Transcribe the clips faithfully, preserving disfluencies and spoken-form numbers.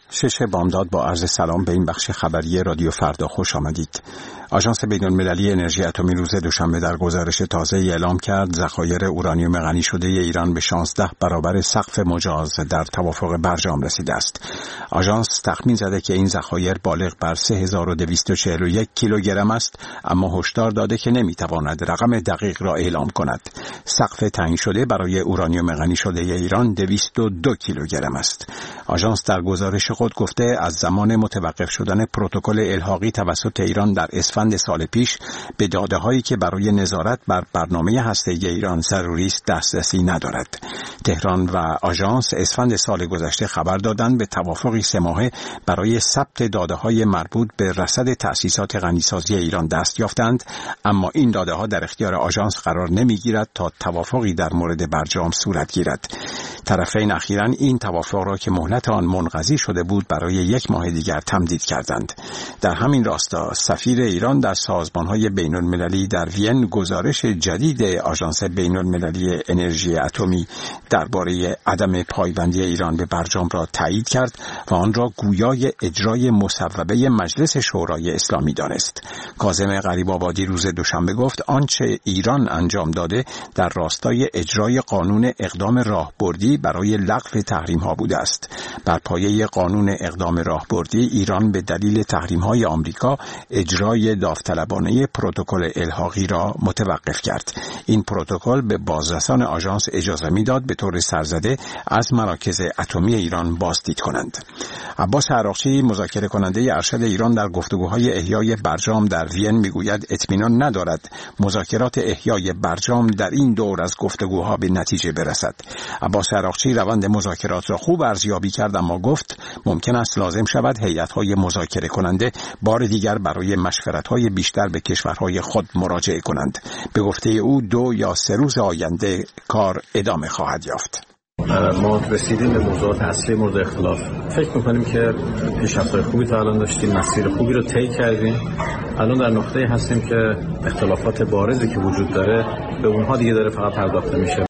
شش بامداد با عرض سلام به این بخش خبری رادیو فردا خوش آمدید. آژانس بین‌المللی انرژی اتمی روز دوشنبه در گزارش تازه اعلام کرد ذخایر اورانیوم غنی شده ایران به شانزده برابر سقف مجاز در توافق برجام رسیده است. آژانس تخمین زده که این ذخایر بالغ بر سه هزار و دویست و چهل و یک کیلوگرم است، اما هشدار داده که نمیتواند رقم دقیق را اعلام کند. سقف تعیین شده برای اورانیوم غنی شده ایران دویست و دو کیلوگرم است. آژانس در گزارش خود گفته از زمان متوقف شدن پروتکل الحاقی توسط ایران در اسفند سال پیش به داده‌هایی که برای نظارت بر برنامه هسته‌ای ایران ضروری است دسترسی ندارد. تهران و آژانس اسفند سال گذشته خبر دادند به توافقی سه ماهه برای ثبت داده‌های مربوط به رصد تأسیسات غنیسازی ایران دست یافتند، اما این داده‌ها در اختیار آژانس قرار نمی‌گیرد تا توافقی در مورد برجام صورت گیرد. طرفین اخیراً این توافق را که مهلت آن منقضی شده بود برای یک ماه دیگر تمدید کردند. در همین راستا سفیر ایران در سازمان‌های بین‌المللی در وین گزارش جدید آژانس بین‌المللی انرژی اتمی درباره عدم پایبندی ایران به برجام را تایید کرد و آن را گویای اجرای مصوبه مجلس شورای اسلامی دانست. کاظم غریب‌آبادی روز دوشنبه گفت آنچه ایران انجام داده در راستای اجرای قانون اقدام راهبردی برای لغو تحریم‌ها بوده است. بر پایه قانون اقدام راهبردی ایران به دلیل تحریم‌های آمریکا اجرای داوطلبانه پروتکل الحاقی را متوقف کرد. این پروتکل به بازرسان آژانس اجازه میداد به طور سرزده از مراکز اتمی ایران بازدید کنند. عباس عراقچی مذاکره کننده ارشد ایران در گفتگوهای احیای برجام در وین میگوید اطمینان ندارد مذاکرات احیای برجام در این دور از گفتگوها به نتیجه برسد. عباس عراقچی روند مذاکرات را خوب ارزیابی کرد، اما گفت ممکن است لازم شود هیئت‌های مذاکره کننده بار دیگر برای مشورت‌های بیشتر به کشورهای خود مراجعه کنند. به گفته او دو یا سه روز آینده کار ادامه خواهد یافت. ما رسیدیم به موضوعات اصلی مورد اختلاف. فکر می‌کنیم که پیشرفت‌های خوبی تا الان داشتیم، مسیر خوبی رو طی کردیم. الان در نقطه‌ای هستیم که اختلافات بارزی که وجود داره به اونها دیگه داره فقط پرداخته میشه.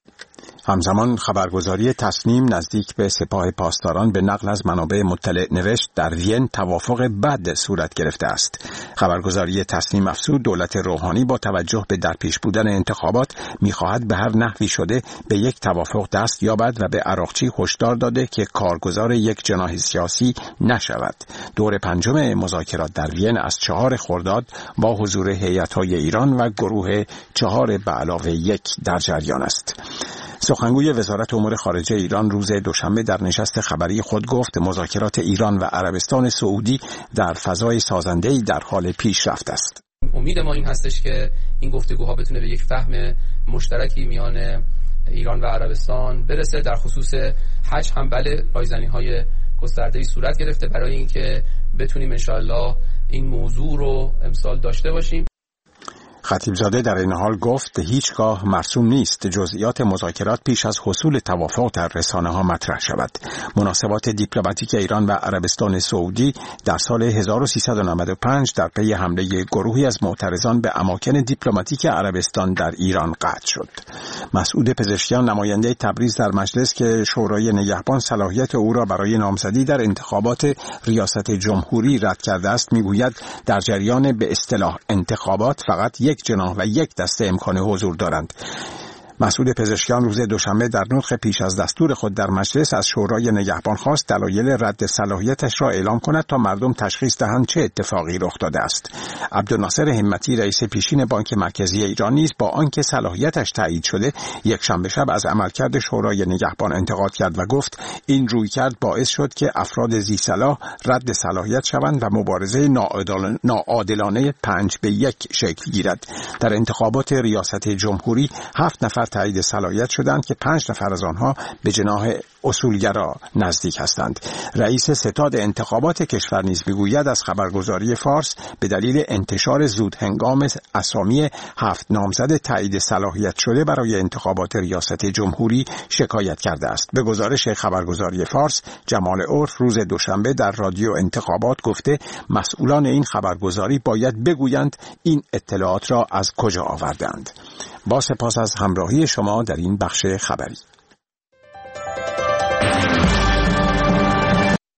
همزمان خبرگزاری تصنیم نزدیک به سپاه پاسداران به نقل از منابع مطلع نوشت در وین توافق بد صورت گرفته است. خبرگزاری تصنیم افزود دولت روحانی با توجه به درپیش بودن انتخابات می‌خواهد به هر نحوی شده به یک توافق دست یابد و به عراقچی هشدار داده که کارگزار یک جناح سیاسی نشود. دور پنجم مذاکرات در وین از چهار خرداد با حضور هیئت‌های ایران و گروه چهار به علاوه یک در جریان است. سخنگوی وزارت امور خارجه ایران روز دوشنبه در نشست خبری خود گفت مذاکرات ایران و عربستان سعودی در فضای سازنده‌ای در حال پیشرفت است. امید ما این هستش که این گفتگوها بتونه به یک فهم مشترکی میان ایران و عربستان برسه. در خصوص حج هم بله رایزنی‌های گسترده‌ای صورت گرفته برای اینکه بتونیم انشالله این موضوع رو امسال داشته باشیم. خطیبزاده در این حال گفت هیچگاه مرسوم نیست جزئیات مذاکرات پیش از حصول توافق در رسانه‌ها مطرح شود. مناسبات دیپلماتیک ایران و عربستان سعودی در سال هزار و سیصد و نود و پنج در پی حمله گروهی از معترضان به اماکن دیپلماتیک عربستان در ایران قطع شد. مسعود پزشکیان نماینده تبریز در مجلس که شورای نگهبان صلاحیت او را برای نامزدی در انتخابات ریاست جمهوری رد کرده است میگوید در جریان به اصطلاح انتخابات فقط یک یک جناح و یک دسته امکان حضور دارند. مسعود پزشکیان روز دوشنبه در نطق پیش از دستور خود در مجلس از شورای نگهبان خواست دلایل رد صلاحیتش را اعلام کند تا مردم تشخیص دهند چه اتفاقی رخ داده است. عبدالناصر همتی رئیس پیشین بانک مرکزی ایران نیز با آنکه صلاحیتش تایید شده یک شنبه شب از عملکرد شورای نگهبان انتقاد کرد و گفت این رویکرد باعث شد که افراد ذی صلاح رد صلاحیت شوند و مبارزه ناعادلانه پنج به یک شکل گیرد. در انتخابات ریاست جمهوری هفت نفر تایید صلاحیت شدند که پنج نفر از آنها به جناح اصولگرا نزدیک هستند. رئیس ستاد انتخابات کشور نیز میگوید از خبرگزاری فارس به دلیل انتشار زود هنگام اسامی هفت نامزد تایید صلاحیت شده برای انتخابات ریاست جمهوری شکایت کرده است. به گزارش خبرگزاری فارس، جمال عرف روز دوشنبه در رادیو انتخابات گفته مسئولان این خبرگزاری باید بگویند این اطلاعات را از کجا آوردند. با سپاس از همراهی شما در این بخش خبری.